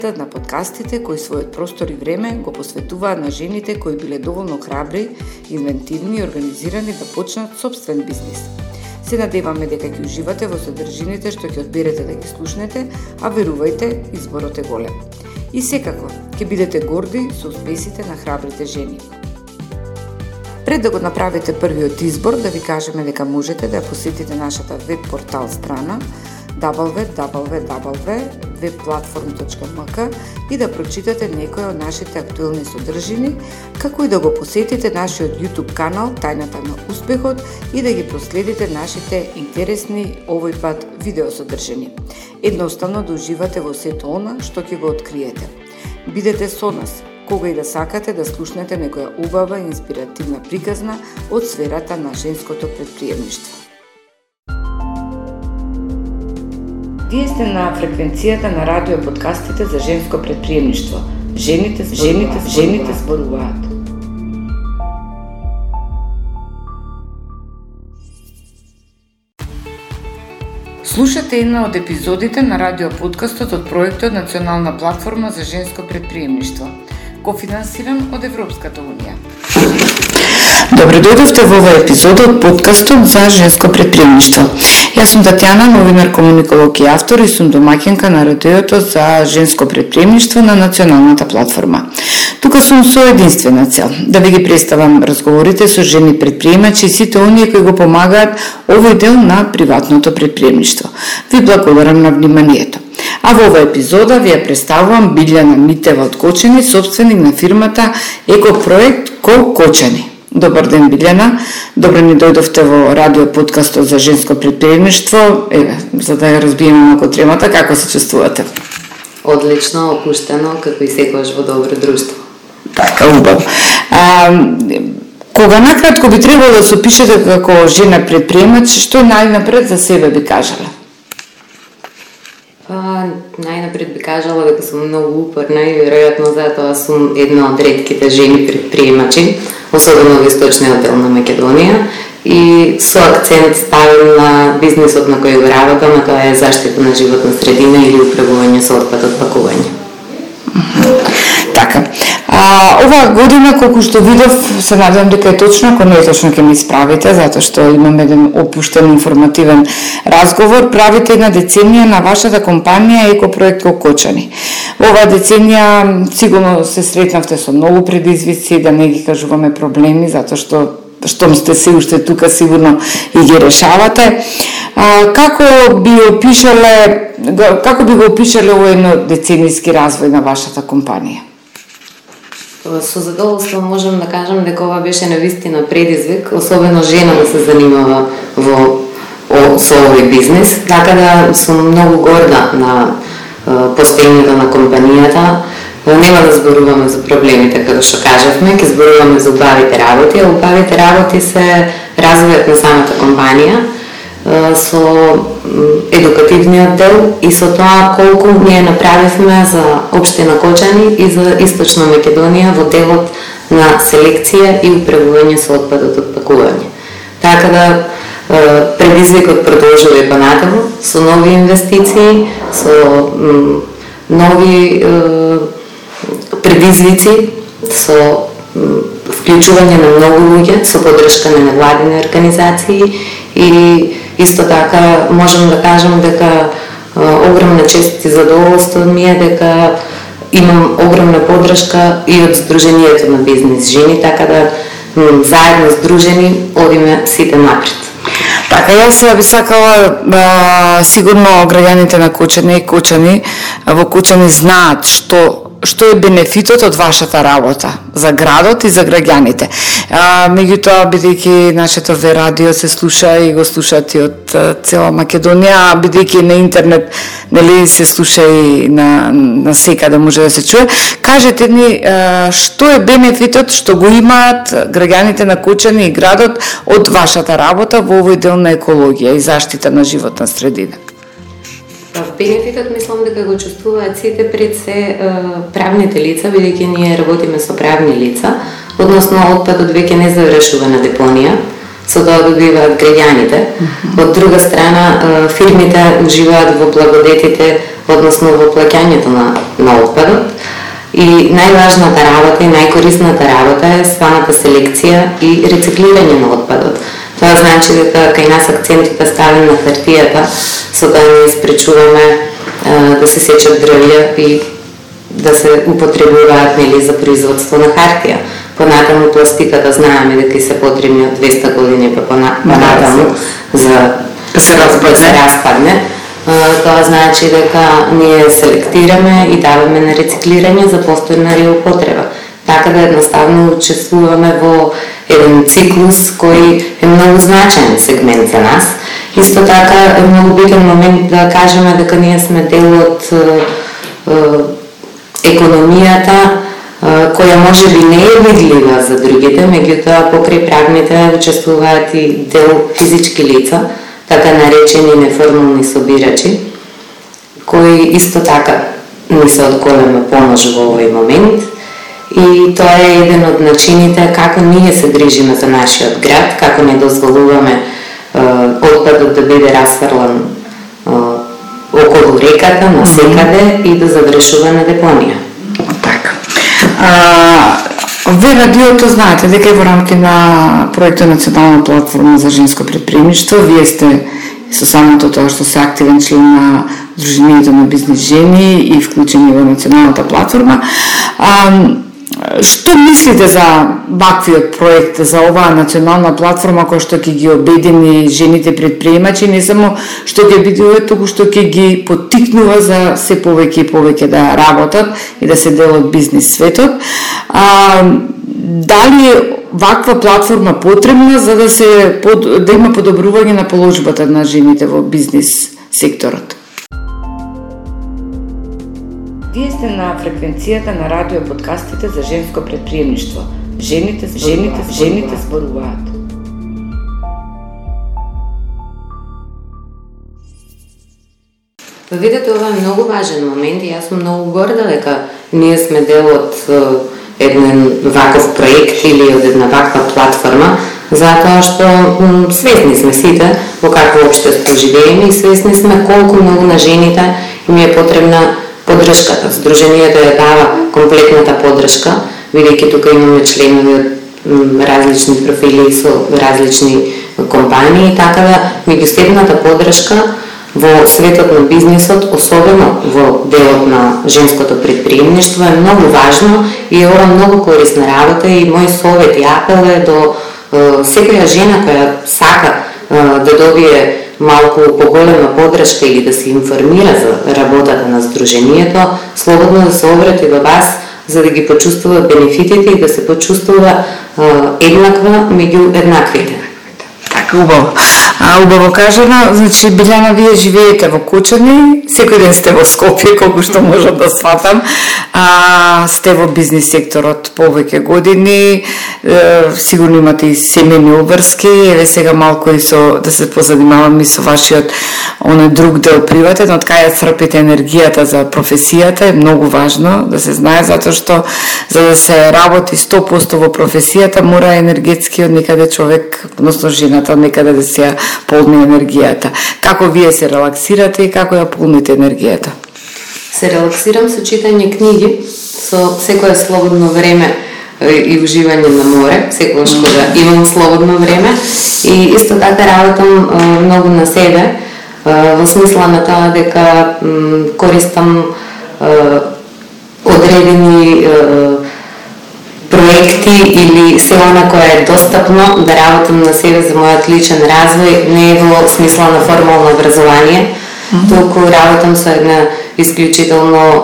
на подкастите кои својот простор и време го посветуваат на жените кои биле доволно храбри, инвентивни и организирани да почнат собствен бизнис. Се надеваме дека ќе уживате во содржините што ќе одберете да ги слушнете, а верувајте, изборот е голем. И секако, ќе бидете горди со успесите на храбрите жени. Пред да го направите првиот избор, да ви кажеме дека можете да ја посетите нашата веб-портал страна www.webplatform.mk и да прочитате некои од нашите актуелни содржини, како и да го посетите нашиот YouTube канал Тајната на успехот и да ги проследите нашите интересни овој пат видеосодржини. Едноставно да уживате во сето она што ќе го откриете. Бидете со нас, кога и да сакате да слушнете некоја убава и инспиративна приказна од сферата на женското предприемништво. Вие сте на фреквенцијата на радио подкастите за женско предприемништво. Жените зборуваат. Слушате една од епизодите на радио подкастот од проектот Национална платформа за женско предприемништво, кофинансиран од Европската унија. Добре дојдовте во овој епизод од подкастот за женско предприемништво. Јас сум Татјана, новинар, комуниколог и автор и сум домаќинка на радиото за женско предприемништво на Националната платформа. Тука сум со единствена цел, да ви ги представам разговорите со жени предприемачи и сите оние кои го помагаат овој дел на приватното предприемништво. Ви благодарам на вниманието. А во оваа епизода ви ја представувам Билјана Митева од Кочани, собственик на фирмата Екопроект Ко Кочани. Добар ден, Билјана. Добре ни дојдовте во радио подкастот за женско предприемништво. Еве, за да ја разбиеме малку темата, како се чувствувате? Одлично, опуштено, како и секогаш во добро друштво. Така, убаво. Кога накратко би требало да се опишете како жена предприемач, што најнапред за себе би кажала? Најнапред би кажала дека сум многу упорна и веројатно затоа сум една од ретките жени предприемачи, особено во источниот дел на Македонија, и со акцент ставам на бизнисот на кој го работам, а тоа е заштита на животна средина или управување со отпад од пакување. Така. Оваа година, колку што видов, се надевам дека е точно, ако не е точно ќе ме исправите, затоа што имам еден опуштен информативен разговор, правите една деценија на вашата компанија Екопроект Ко Кочани. Оваа деценија сигурно се сретнавте со многу предизвици, да не ги кажуваме проблеми, затоа што штом сте се уште тука, сигурно и ги решавате. Како би го опишале овој еднодеценијски развој на вашата компанија? Со задоволство можам да кажам дека ова беше навистина предизвик, особено жена да се занимава со овој бизнис, така да сум многу горда на постоењето на компанијата. Нема да зборуваме за проблемите, како што кажавме, ќе зборуваме за убавите работи, а убавите работи се развојот на самата компанија, со едукативниот дел и со тоа колку ние направивме за општина Кочани и за Источна Македонија во делот на селекција и управување со отпадот од пакување. Така да предизвикот продолжува и понатаму со нови инвестиции, со нови предизвици, со вклучување на многу луѓе, со поддршка на невладини организации и исто така можам да кажам дека огромна чест и задоволство ми е дека имам огромна поддршка и од Сдруженијето на бизнис жени, така да заедно сдружени одиме сите напред. Така, јас би сакала, сигурно граѓаните на Кочани и Кочани во Кочани знаат што е бенефитот од вашата работа за градот и за граѓаните. Меѓутоа, бидејќи нашето ве радио се слуша и го слушаат и од цела Македонија, бидејќи на интернет нели се слуша и на секаде може да се чуе, кажете ни што е бенефитот што го имаат граѓаните на Кочани и градот од вашата работа во овој дел на екологија и заштита на животна средина. Бенефитот мислам дека го чувствуваат сите пред се правните лица, бидејќи ние работиме со правни лица, односно отпадот веќе не завршува на депонија, со тоа добиваат граѓаните. Од друга страна, фирмите уживаат во благодетите односно во плаќањето на отпадот. И најважната работа и најкорисната работа е самата селекција и рециклирање на отпадот. Тоа значи дека кај нас акцентот е ставен на хартијата, со тоа ние спречуваме да се сечат дрвја и да се употребуваат за производство на хартија. Понатаму пластиката знаеме дека се потребни од 200 години па понатаму за да се распадне. Тоа значи дека ние селектираме и даваме на рециклирање за постојна реупотреба. Така да едноставно учествуваме во еден циклус кој е многу значаен сегмент за нас. Исто така е многу битен момент да кажеме дека ние сме дел од економијата која може би не е видлива за другите, меѓутоа покрај прагмите учествуваат и дел физички лица, така наречени неформални собирачи, кои исто така ни се од голема помош во овој момент. И тоа е еден од начините како ние се грижиме за нашиот град, како не дозволуваме отпадот да биде расфрлан околу реката, насекаде и да завршува на депонија. Така. Вие радиото знаете дека е во рамки на проектот Национална платформа за женско претприемништво. Вие сте со самото тоа што се активен член на Друженијето на бизнес жени и вклучени во Националната платформа. Што мислите за ваквиот проект, за оваа национална платформа која што ќе ги обедини жените предприемачи, не само што ги обединува, туку што ќе ги поттикнува за се повеќе и повеќе да работат и да се дел од бизнис светот? Дали е ваква платформа потребна за да има подобрување на положбата на жените во бизнис секторот? Вие сте на фреквенцијата на радио подкастите за женско претприемништво. Жените зборуваат. Видете, ова е многу важен момент и јас сум многу горда дека ние сме дел од еден ваков проект или од една ваква платформа, затоа што свесни сме сите во какво општество живееме и свесни сме колку многу на жените им е потребна поддршката. Сдруженијето ја дава комплетната поддршка, бидејќи тука имаме членови од различни профили со различни компании, така да меѓусебната поддршка во светот на бизнисот, особено во делот на женското претприемништво, е многу важно и е ова многу корисна работа и мој совет и апел е до секоја жена која сака да добие малку поголема поддршка или да се информира за работата на Сдруженијето, слободно да се обрати до вас за да ги почувствува бенефитите и да се почувствува еднаква меѓу еднаквите. Така, убаво. Убаво кажано, значи Билјана, вие живеете во Кучани, секој ден сте во Скопје, колку што можам да сватам, сте во бизнис секторот повеќе години, сигурно имате и семејни обврски, еве сега малку и да се позанимаваме со вашиот друг дел приватен, од кај ја црпите енергијата за професијата, е многу важно да се знае, затоа што за да се работи 100% во професијата, мора енергетски од некаде човек, односно жената, некаде да се полни енергијата. Како вие се релаксирате и како ја полните енергијата? Се релаксирам со читање книги, со секое слободно време и уживање на море, секогаш кога имам слободно време, и исто така работам многу на себе, во смисла на тоа дека користам одредени проекти или се она кое е достапно да работам на себе за мојот личен развој, не е во смисла на формално образование, туку работам со една исклучително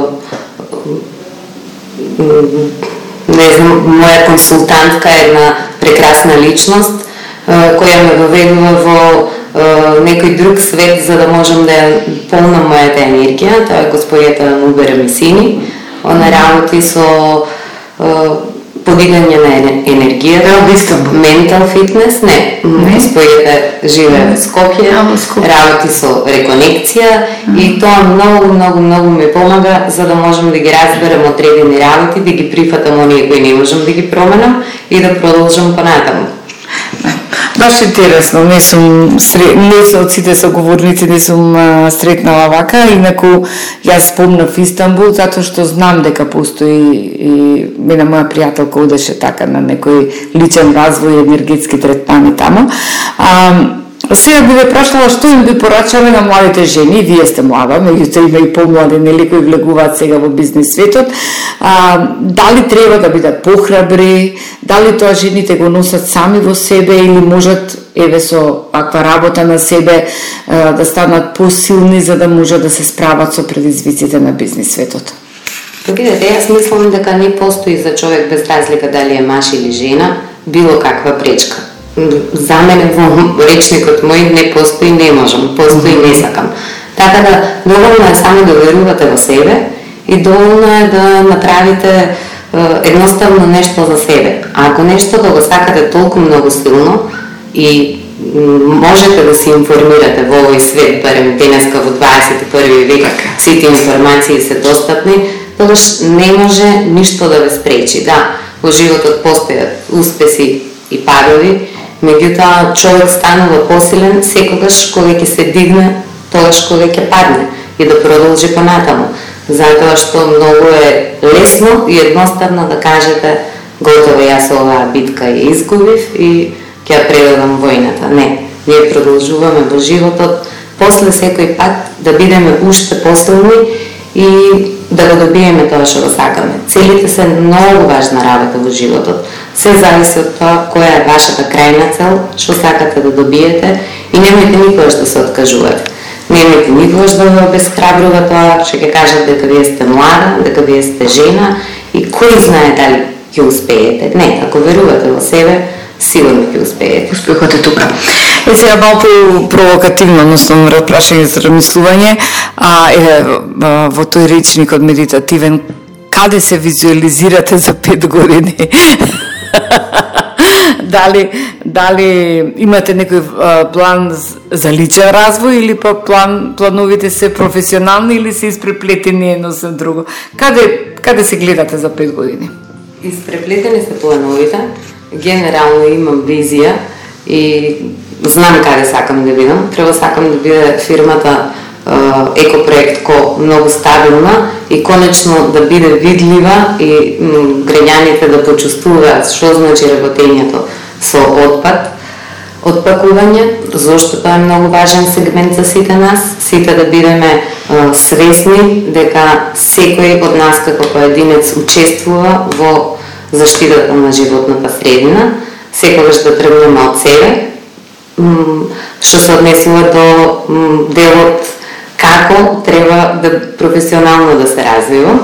не знам, моја консултантка е една прекрасна личност која ме воведува во некој друг свет за да можам да ја полнам мојата енергија. Тоа е господјата Мубера Месини. Она работи со подигање на енергијата, ментал фитнес, не. Господјата живее во Скопје, работи со реконекција и тоа многу ми помага за да можам да ги разберам одредени работи, да ги прифатам оние кои не можам да ги променам и да продолжам понатаму. Баш интересно, не сум од сите соговорници не сум сретнала вака, инаку јас спомнав Истанбул затоа што знам дека постои и една моја пријателка одеше така на некој личен развој, енергетски третмани таму. Сега би ве прашала што им би порачале на младите жени, вие сте млада, меѓутоа има и помлади, нели, кои влегуваат сега во бизнес светот, дали треба да бидат похрабри, дали тоа жените го носат сами во себе или можат, еве со ваква работа на себе, да станат посилни за да можат да се справат со предизвиците на бизнес светот? Видете, јас мислам дека не постои за човек без разлика дали е маж или жена било каква пречка. За мене во речникот мој не постои, не можам, постои, не сакам. Така да, доволно е само да верувате во себе и доволно е да направите едноставно нешто за себе. А ако нешто да го сакате толку многу силно и можете да се информирате во овој свет, барем денеска во 21 век, сите информации се достапни, тогаш не може ништо да ве спречи. Да, во животот постојат успеси и падови, меѓутоа човек станува посилен секогаш кога ќе се дигне, тогаш кога ќе падне и да продолжи понатаму. Затоа што многу е лесно и едноставно да кажете готово, јас оваа битка ја изгубив и ќе ја предадам војната. Не, ние продолжуваме во животот, после секој пат да бидеме уште посилни и да го добиеме тоа што го сакаме. Целите се многу важна работа во животот. Се зависи од тоа која е вашата крајна цел, што сакате да добиете и немојте никогаш да се откажувате. Немојте никогаш да ве обесхрабрува тоа што ќе кажат дека вие сте млада, дека вие сте жена и кој знае дали ќе успеете. Не, ако верувате во себе, сигурно ќе успеете. Успехот е тука. Сега малку провокативно, односно прашање за размислување, во тој речникот медитативен, каде се визуализирате за 5 години? Дали имате некој план за личен развој или па плановите се професионални или се испреплетени едно со друго? Каде се гледате за 5 години? Испреплетени се плановите. Генерално имам визија и знам каде сакам да бидам. Прво сакам да биде фирмата екопроект многу стабилна и конечно да биде видлива и граѓаните да почувствуваат што значи работењето со отпакување, зашто тоа е многу важен сегмент за сите нас, сите да бидеме свесни дека секој од нас како поединец учествува во заштитата на животната средина, секогаш да тргнеме од себе, што се однесува до делот како треба да професионално да се развива.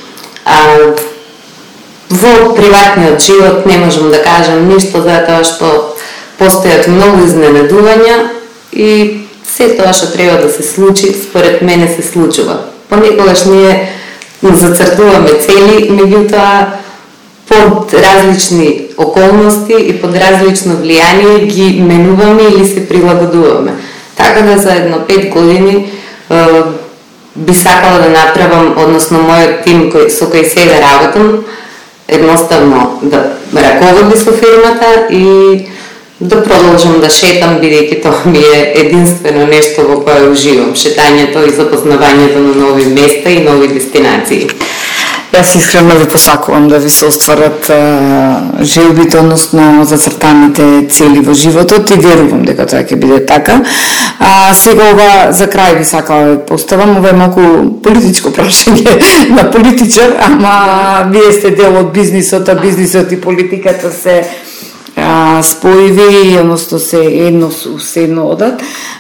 Во приватниот живот не можам да кажам ништо затоа што постојат многу изненадувања и се тоа што треба да се случи, според мене се случува. Понекогаш ние зацртуваме цели, меѓутоа под различни околности и под различно влијание ги менуваме или се прилагодуваме. Така да за едно 5 години би сакала да направам, односно мојот тим со кој сега работам, едноставно да раководи со фирмата и да продолжам да шетам, бидејќи тоа ми е единствено нешто во кое уживам, шетањето и запознавањето на нови места и нови дестинации. Јас искрено ви посакувам да ви се остварат желбите, односно зацртаните цели во животот и верувам дека тоа ќе биде така. Сега ова за крај ви сакала да поставам, ова е малку политичко прашање на политичар, ама вие сте дел од бизнисот, а бизнисот и политиката се споиви, односно се едно одат.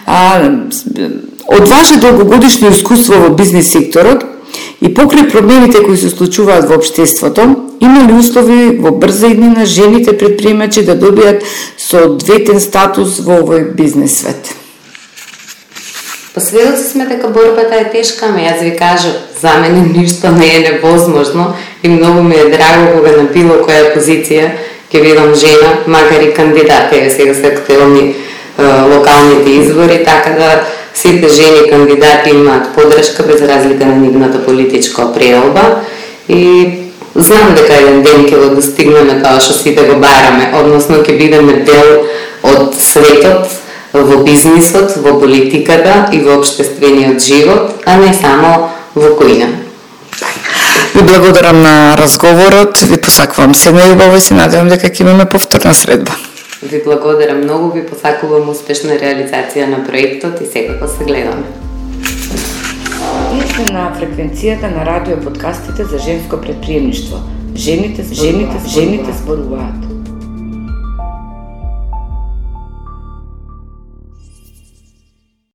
Од ваше долгогодишно искуство во бизнис секторот и покрај проблемите кои се случуваат во општеството, има ли услови во брза иднина жените предприемачи да добијат соодветен статус во овој бизнес свет? Посведоци сме дека борбата е тешка, ама јас ви кажам, за мене ништо не е невозможно и многу ми е драго кога на било која позиција ќе видам жена, макар и кандидат, сега се актуелни локалните избори, така да сите жени кандидати имаат поддршка без разлика на нивната политичка определба и знам дека еден ден ќе го достигнеме тоа што сите го бараме, односно ќе бидеме дел од светот, во бизнисот, во политиката и во општествениот живот, а не само во којна. Ви благодарам на разговорот, ви посакувам се најубаво и се надевам дека ќе имаме повторна средба. Ви благодарам многу, ви посакувам успешна реализација на проектот и секако се гледаме. Вие сте на фреквенцијата на радио подкастите за женско предприемништво. Жените зборуваат.